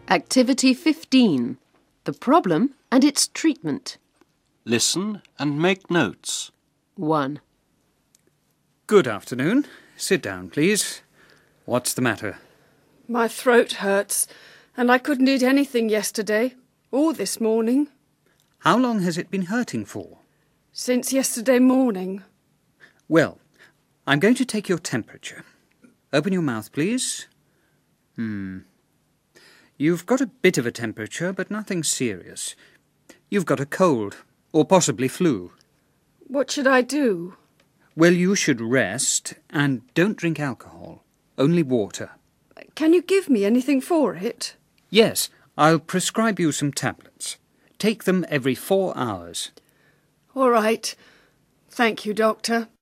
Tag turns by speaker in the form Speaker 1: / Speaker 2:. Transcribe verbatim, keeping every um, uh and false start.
Speaker 1: Activity fifteen. The problem and its treatment.
Speaker 2: Listen and make notes.
Speaker 1: one.
Speaker 3: Good afternoon. Sit down, please. What's the matter?
Speaker 4: My throat hurts, and I couldn't eat anything yesterday, or this morning.
Speaker 3: How long has it been hurting for?
Speaker 4: Since yesterday morning.
Speaker 3: Well, I'm going to take your temperature. Open your mouth, please. Hmm. You've got a bit of a temperature, but nothing serious. You've got a cold, or possibly flu.
Speaker 4: What should I do?
Speaker 3: Well, you should rest, and don't drink alcohol. Only water.
Speaker 4: Can you give me anything for it?
Speaker 3: Yes, I'll prescribe you some tablets. Take them every four hours.
Speaker 4: All right. Thank you, Doctor.